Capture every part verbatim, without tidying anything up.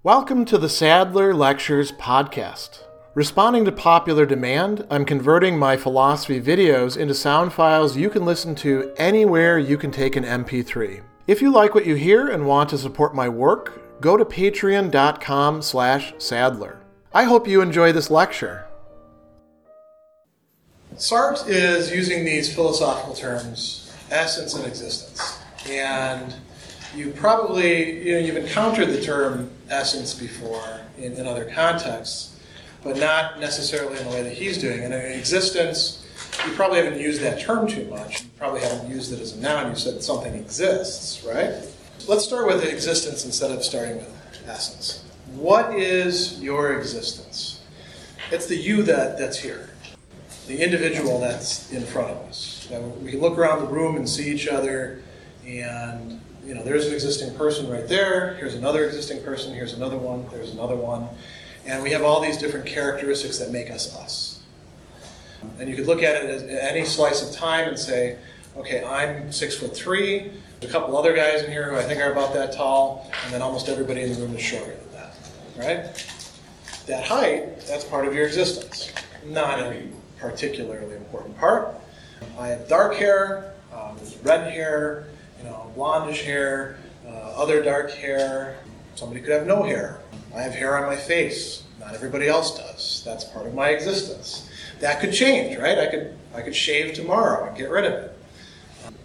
Welcome to the Sadler Lectures podcast. Responding to popular demand, I'm converting my philosophy videos into sound files you can listen to anywhere you can take an M P three. If you like what you hear and want to support my work, go to patreon.com slash Sadler. I hope you enjoy this lecture. Sartre is using these philosophical terms, essence and existence. And you probably, you know, you've encountered the term essence before in, in other contexts, but not necessarily in the way that he's doing. And in existence, you probably haven't used that term too much. You probably haven't used it as a noun. You said something exists, right? Let's start with existence instead of starting with essence. What is your existence? It's the you that, that's here, the individual that's in front of us. Now, we can look around the room and see each other, and you know, there's an existing person right there, here's another existing person, here's another one, there's another one. And we have all these different characteristics that make us us. And you could look at it as any slice of time and say, okay, I'm six foot three, there's a couple other guys in here who I think are about that tall, and then almost everybody in the room is shorter than that, right? That height, that's part of your existence. Not a particularly important part. I have dark hair, um, there's red hair, you know, blondish hair, uh, other dark hair. Somebody could have no hair. I have hair on my face. Not everybody else does. That's part of my existence. That could change, right? I could I could shave tomorrow and get rid of it. Um,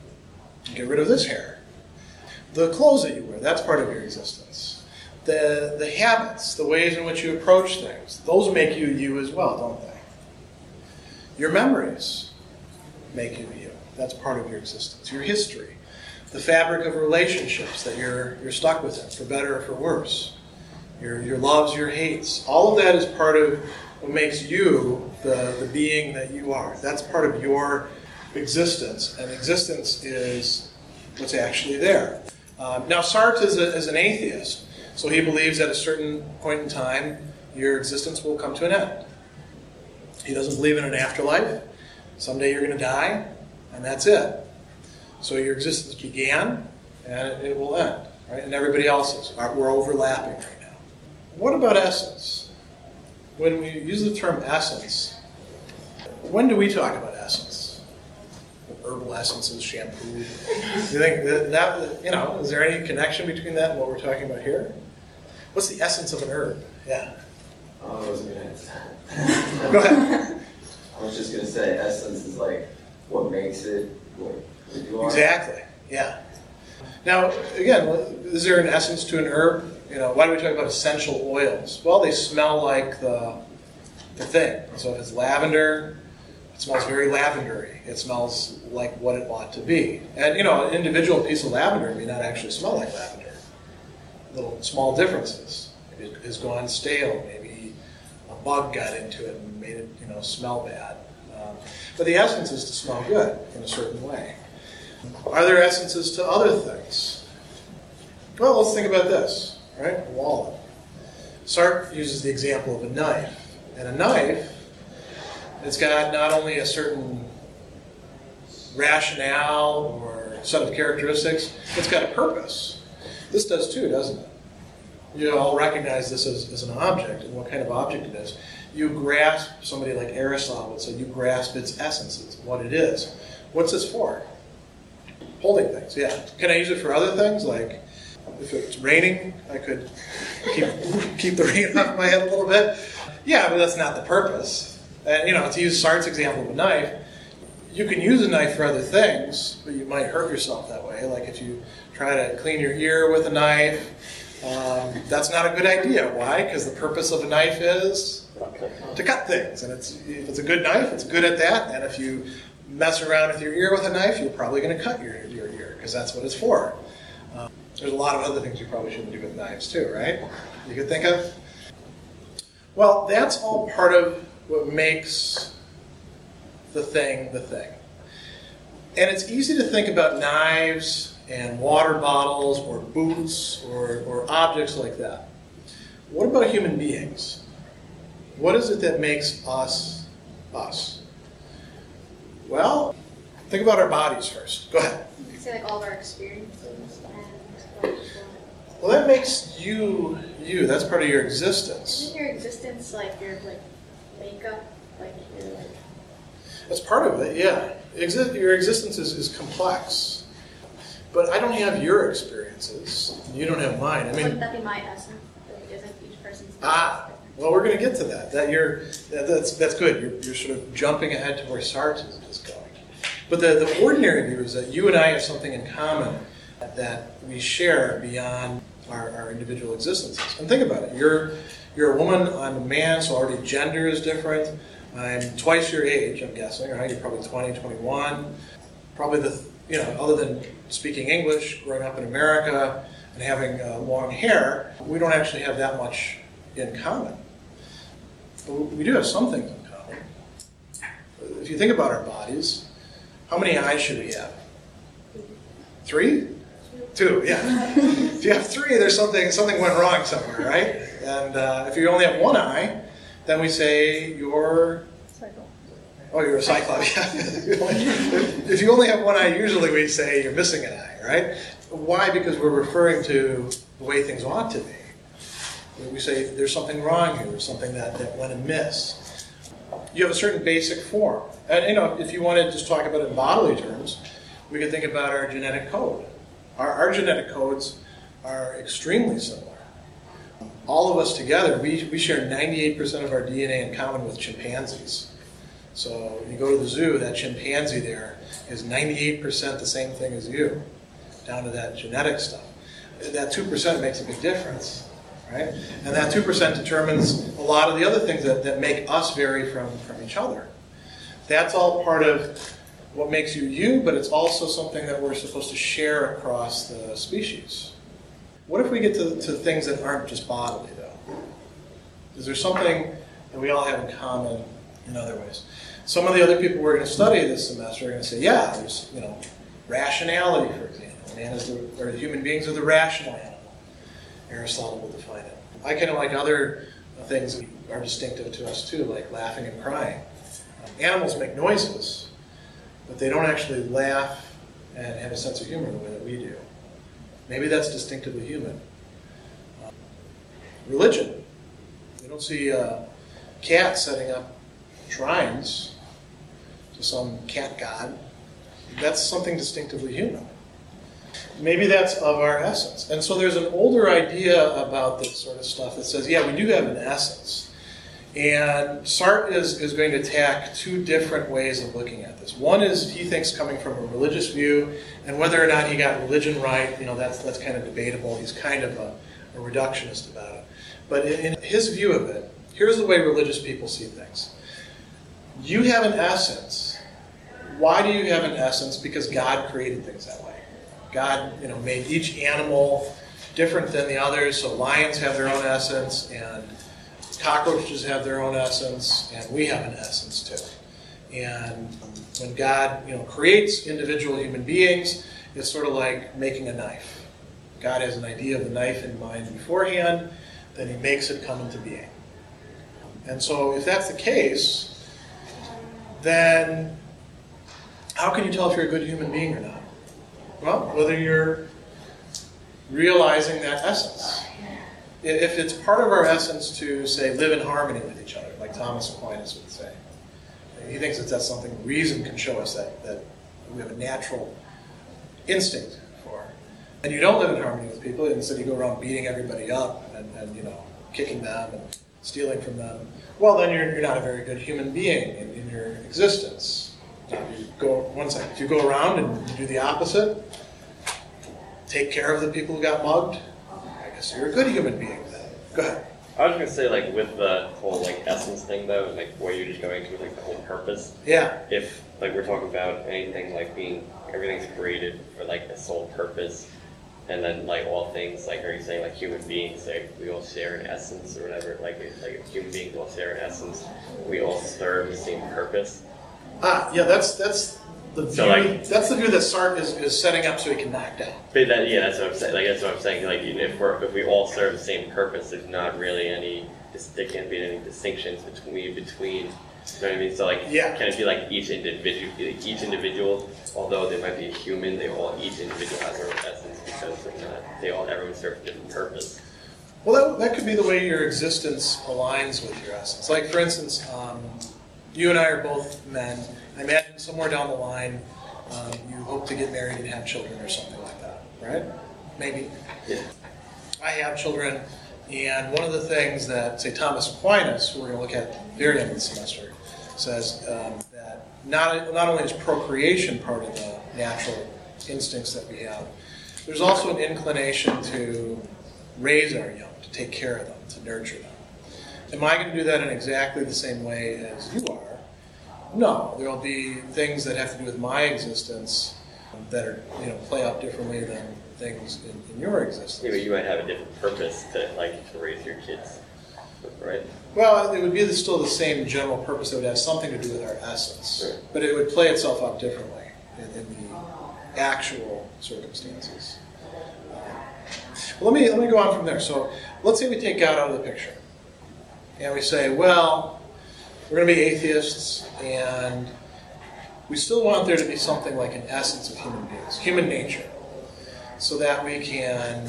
get rid of this hair. The clothes that you wear, that's part of your existence. The the habits, the ways in which you approach things, those make you you as well, don't they? Your memories make you you. That's part of your existence. Your history. The fabric of relationships that you're you're stuck with it, for better or for worse. Your your loves, your hates. All of that is part of what makes you the, the being that you are. That's part of your existence. And existence is what's actually there. Um, now, Sartre is, a, is an atheist, so he believes at a certain point in time your existence will come to an end. He doesn't believe in an afterlife. Someday you're going to die, and that's it. So your existence began, and it will end, right? And everybody else's. We're overlapping right now. What about essence? When we use the term essence, when do we talk about essence? Herbal essences, shampoo. Do you think that, that, you know, is there any connection between that and what we're talking about here? What's the essence of an herb? Yeah. Oh, I was going to Go ahead. I was just going to say essence is like what makes it what you are. Exactly, yeah. Now, again, is there an essence to an herb? You know, why do we talk about essential oils? Well, they smell like the, the thing. So if it's lavender, it smells very lavendery. It smells like what it ought to be. And, you know, an individual piece of lavender may not actually smell like lavender. Little small differences. Maybe it has gone stale. Maybe a bug got into it and made it, you know, smell bad. Um, but the essence is to smell good in a certain way. Are there essences to other things? Well, let's think about this, right? A wallet. Sartre uses the example of a knife. And a knife, it's got not only a certain rationale or set of characteristics, it's got a purpose. This does too, doesn't it? You all recognize this as, as an object and what kind of object it is. You grasp, somebody like Aristotle would say, you grasp its essence, it's what it is. What's this for? Holding things, yeah. Can I use it for other things? Like, if it's raining, I could keep keep the rain off my head a little bit. Yeah, but that's not the purpose. And, you know, to use Sartre's example of a knife, you can use a knife for other things, but you might hurt yourself that way. Like if you try to clean your ear with a knife, um, that's not a good idea. Why? Because the purpose of a knife is to cut things. And it's if it's a good knife, it's good at that. And if you mess around with your ear with a knife, you're probably going to cut your, your ear, because that's what it's for. Um, there's a lot of other things you probably shouldn't do with knives too, right? You could think of? Well, that's all part of what makes the thing the thing. And it's easy to think about knives and water bottles or boots or, or objects like that. What about human beings? What is it that makes us us? Well, think about our bodies first. Go ahead. You could say like all of our experiences and like Well, that makes you you. That's part of your existence. Isn't your existence like your like makeup? Like you're like. That's part of it, yeah. Exi- your existence is, is complex. But I don't have your experiences. You don't have mine. I mean, Wouldn't that be my essence? Like, isn't each person's ah, different? well, we're going to get to that. That you're that, that's that's good. You're, you're sort of jumping ahead to where Sartre is, is going. But the, the ordinary view is that you and I have something in common that we share beyond our, our individual existences. And think about it. You're you're a woman. I'm a man. So already gender is different. I'm twice your age, I'm guessing, right? You're probably twenty, twenty-one. Probably the, you know, other than speaking English, growing up in America, and having uh, long hair, we don't actually have that much in common. But we do have some things in common. If you think about our bodies, how many eyes should we have? Three? Two, yeah. If you have three, there's something, something went wrong somewhere, right? And uh, if you only have one eye, then we say you're, oh, you're a cyclops. If you only have one eye, usually we say you're missing an eye, right? Why? Because we're referring to the way things ought to be. We say there's something wrong here, there's something that, that went amiss. You have a certain basic form. And, you know, if you want to just talk about it in bodily terms, we could think about our genetic code. Our, our genetic codes are extremely similar. All of us together, we, we share ninety-eight percent of our D N A in common with chimpanzees. So you go to the zoo, that chimpanzee there is ninety-eight percent the same thing as you, down to that genetic stuff. That two percent makes a big difference, right? And that two percent determines a lot of the other things that, that make us vary from, from each other. That's all part of what makes you you, but it's also something that we're supposed to share across the species. What if we get to, to things that aren't just bodily, though? Is there something that we all have in common in other ways? Some of the other people we're going to study this semester are going to say, yeah, there's, you know, rationality, for example. Man is the, or human beings are the rational animal. Aristotle will define it. I kind of like other things that are distinctive to us, too, like laughing and crying. Um, animals make noises, but they don't actually laugh and have a sense of humor the way that we do. Maybe that's distinctively human. Um, religion. We don't see uh, cats setting up shrines to some cat god. That's something distinctively human. Maybe that's of our essence. And so there's an older idea about this sort of stuff that says, yeah, we do have an essence. And Sartre is, is going to attack two different ways of looking at this. One is, he thinks, coming from a religious view, and whether or not he got religion right, you know, that's that's kind of debatable. He's kind of a, a reductionist about it. But in, in his view of it, here's the way religious people see things. You have an essence. Why do you have an essence? Because God created things that way. God, you know, made each animal different than the others. So lions have their own essence, and cockroaches have their own essence, and we have an essence too. And when God, you know, creates individual human beings, it's sort of like making a knife. God has an idea of the knife in mind beforehand, then he makes it come into being. And so if that's the case, then how can you tell if you're a good human being or not? Well, whether you're realizing that essence. If it's part of our essence to, say, live in harmony with each other, like Thomas Aquinas would say. He thinks that that's something reason can show us that, that we have a natural instinct for. And you don't live in harmony with people, instead you go around beating everybody up and, and you know, kicking them and stealing from them. Well, then you're, you're not a very good human being in, in your existence. Now, you go, one second, if you go around and you do the opposite, take care of the people who got mugged, so you're a good human being then. Go ahead. I was gonna say, like, with the whole like essence thing though, like what you're just going to with like the whole purpose. Yeah. If like we're talking about anything like being everything's created for like a sole purpose, and then like all things like are you saying like human beings, like we all share an essence or whatever, like like human beings all share an essence, we all serve the same purpose. Ah, yeah, that's that's the view. So, like, that's the view that Sartre is, is setting up so he can knock down. But that, yeah, that's what I'm saying. Like that's what I'm saying. Like if we're if we all serve the same purpose, there's not really any there can't be any distinctions between between You know what I mean? So like, Yeah. can it be like each individual, each individual, although they might be a human, they all, each individual has their own essence because they're not, they all, everyone serves a different purpose. Well, that, that could be the way your existence aligns with your essence. Like, for instance, um, you and I are both men. I imagine somewhere down the line, um, you hope to get married and have children or something like that, right? Maybe. Yeah. I have children, and one of the things that, say, Thomas Aquinas, who we're going to look at at the very end of the semester, says um, that not, not only is procreation part of the natural instincts that we have, there's also an inclination to raise our young, to take care of them, to nurture them. Am I going to do that in exactly the same way as you are? No. There will be things that have to do with my existence that are, you know, play out differently than things in, in your existence. Yeah, but you might have a different purpose to like to raise your kids, right? Well, it would be the, still the same general purpose. It would have something to do with our essence, Right. but it would play itself out differently in, in the actual circumstances. Well, let me let me go on from there. So let's say we take God out of the picture, and we say, well, we're going to be atheists, and we still want there to be something like an essence of human beings, human nature, so that we can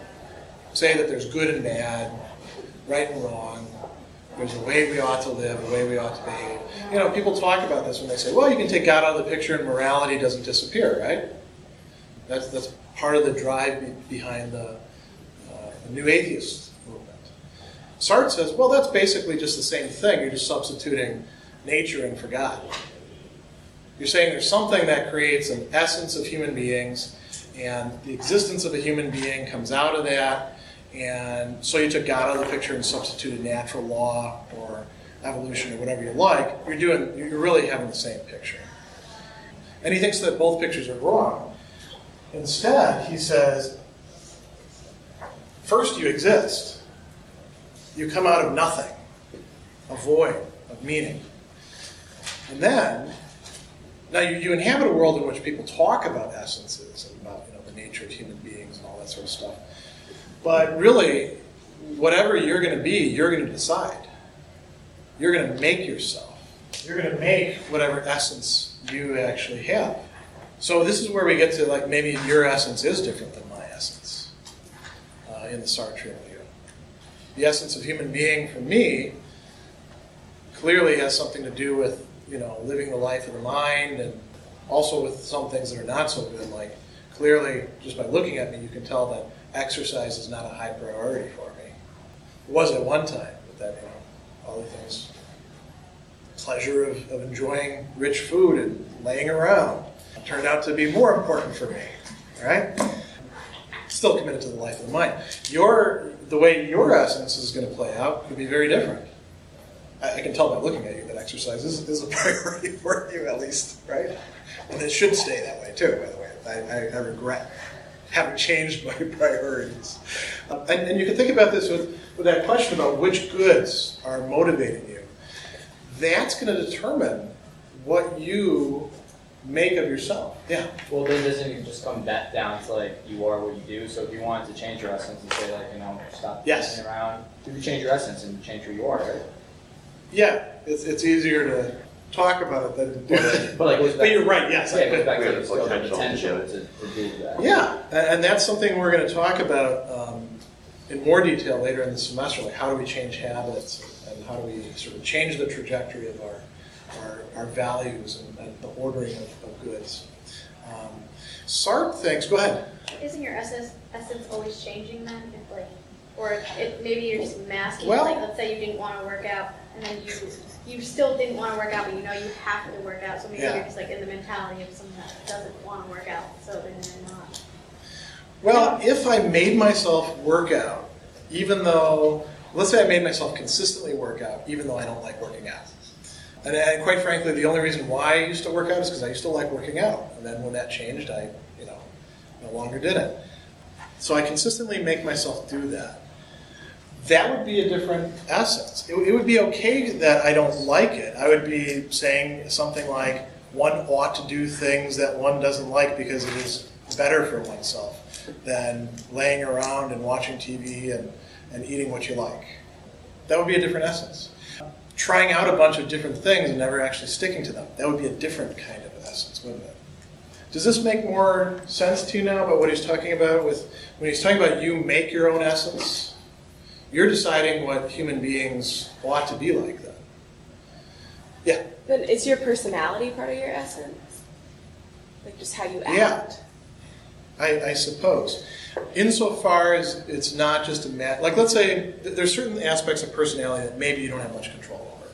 say that there's good and bad, right and wrong. There's a way we ought to live, a way we ought to behave. You know, people talk about this when they say, well, you can take God out of the picture and morality doesn't disappear, right? That's that's part of the drive be, behind the, uh, the New Atheist movement. Sartre says, well, that's basically just the same thing. You're just substituting nature in for God. You're saying there's something that creates an essence of human beings, and the existence of a human being comes out of that. And so you took God out of the picture and substituted natural law or evolution or whatever you like. You're doing, you're really having the same picture. And he thinks that both pictures are wrong. Instead, he says, first you exist. You come out of nothing, a void of meaning. And then, now you, you inhabit a world in which people talk about essences and about, you know, the nature of human beings and all that sort of stuff. But really, whatever you're going to be, you're going to decide. You're going to make yourself. You're going to make whatever essence you actually have. So this is where we get to, like, maybe your essence is different than my essence uh, in the Sartrean view. The essence of human being, for me, clearly has something to do with, you know, living the life of the mind, and also with some things that are not so good. Like, clearly, just by looking at me, you can tell that exercise is not a high priority for me. It was at one time, but then, you know, other things. Pleasure of, of enjoying rich food and laying around turned out to be more important for me, right? Still committed to the life of the mind. Your, the way your essence is going to play out could be very different. I, I can tell by looking at you that exercise is, is a priority for you, at least, right? And it should stay that way, too, by the way. I, I, I regret having changed my priorities. Um, and, and you can think about this with, with that question about which goods are motivating you. That's going to determine what you make of yourself. Yeah. Well, then doesn't it just come back down to, like, you are what you do? So if you wanted to change your essence and say, like, you know, stop Yes. messing around, you can change your essence and change who you are, right? Yeah, it's, it's easier to talk about it than to do it. But, like, it goes back, But you're right, yes. yeah, it goes back We to have the skill and potential potential to to, to do that. Yeah, and and that's something we're going to talk about um, in more detail later in the semester. Like, how do we change habits, and how do we sort of change the trajectory of our our, our values and, and the ordering of, of goods. Um, Sartre thinks, go ahead. Isn't your essence essence always changing then? If like, or if maybe you're just masking. Well- like, let's say you didn't want to work out, and then you you still didn't want to work out, but you know you have to work out. So maybe Yeah. you're just like in the mentality of someone that doesn't want to work out, so then you're not. Well, if I made myself work out, even though, let's say I made myself consistently work out, even though I don't like working out. And, and quite frankly, the only reason why I used to work out is because I used to like working out. And then when that changed, I, you know, no longer did it. So I consistently make myself do that. That would be a different essence. It, it would be okay that I don't like it. I would be saying something like, one ought to do things that one doesn't like because it is better for oneself than laying around and watching T V and, and eating what you like. That would be a different essence. trying out a bunch of different things and never actually sticking to them. That would be a different kind of essence, wouldn't it? Does this make more sense to you now about what he's talking about with when he's talking about you make your own essence? You're deciding what human beings ought to be like then. Yeah. Then is your personality part of your essence? Like just how you act? Yeah. I, I suppose. Insofar as it's not just a mat, like let's say th- there's certain aspects of personality that maybe you don't have much control over.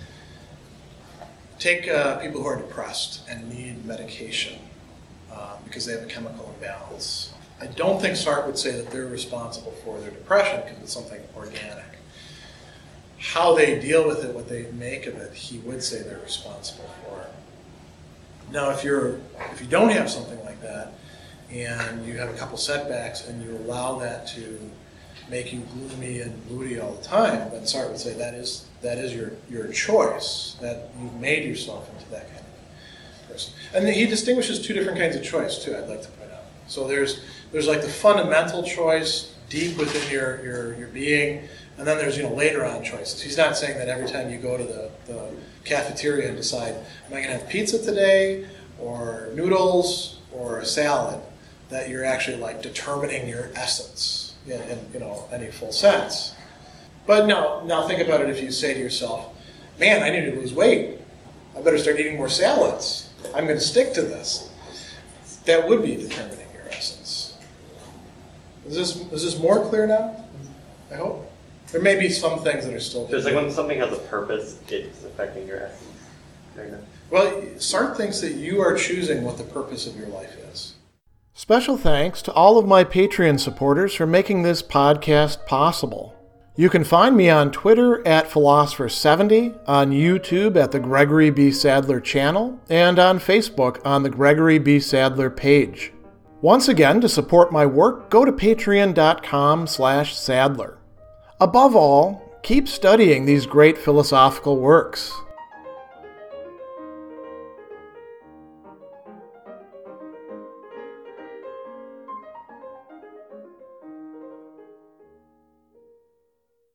Take uh, people who are depressed and need medication uh, because they have a chemical imbalance. I don't think Sartre would say that they're responsible for their depression because it's something organic. How they deal with it, what they make of it, he would say they're responsible for it. Now, if you're if you don't have something like that, and you have a couple setbacks, and you allow that to make you gloomy and moody all the time, then Sartre would say that is that is your your choice. That you've made yourself into that kind of person. And then he distinguishes two different kinds of choice too. I'd like to point out. So there's there's like the fundamental choice deep within your your your being. And then there's, you know, later on choices. He's not saying that every time you go to the, the cafeteria and decide, am I going to have pizza today, or noodles, or a salad, that you're actually like determining your essence in, in you know any full sense. But now, now think about it if you say to yourself, man, I need to lose weight. I better start eating more salads. I'm going to stick to this. That would be determining your essence. Is this, is this more clear now? I hope. There may be some things that are still So it's like when something has a purpose, it's affecting your essence. Kind of. Well, Sartre thinks that you are choosing what the purpose of your life is. Special thanks to all of my Patreon supporters for making this podcast possible. You can find me on Twitter at Philosopher seventy, on YouTube at the Gregory B. Sadler channel, and on Facebook on the Gregory B. Sadler page. Once again, to support my work, go to patreon.com slash Sadler. Above all, keep studying these great philosophical works.